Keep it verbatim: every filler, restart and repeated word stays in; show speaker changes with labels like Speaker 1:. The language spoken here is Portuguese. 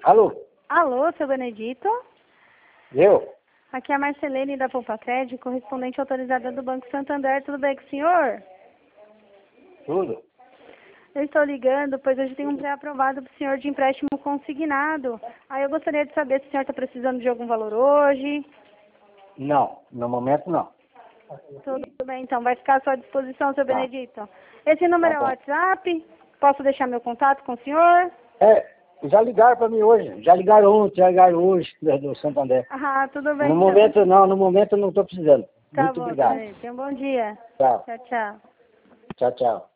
Speaker 1: Alô?
Speaker 2: Alô, seu Benedito?
Speaker 1: Eu?
Speaker 2: Aqui é a Marcelene da Poupa Crédito, correspondente autorizada do Banco Santander. Tudo bem com o senhor?
Speaker 1: Tudo?
Speaker 2: Eu estou ligando, pois hoje tem um pré-aprovado para o senhor de empréstimo consignado. Aí eu gostaria de saber se o senhor está precisando de algum valor hoje.
Speaker 1: Não, no momento não.
Speaker 2: Tudo bem, então. Vai ficar à sua disposição, seu
Speaker 1: Tá.
Speaker 2: Benedito. Esse número
Speaker 1: Tá
Speaker 2: é o
Speaker 1: bom.
Speaker 2: WhatsApp? Posso deixar meu contato com o senhor?
Speaker 1: É, já ligaram para mim hoje. Já ligaram ontem, já ligaram hoje do do Santander.
Speaker 2: Ah, tudo bem,
Speaker 1: No
Speaker 2: então.
Speaker 1: momento não, no momento eu não estou precisando.
Speaker 2: Tá
Speaker 1: Muito
Speaker 2: bom, seu
Speaker 1: obrigado.
Speaker 2: Benedito. Tenha um bom dia.
Speaker 1: Tchau.
Speaker 2: Tchau, tchau.
Speaker 1: Tchau, tchau.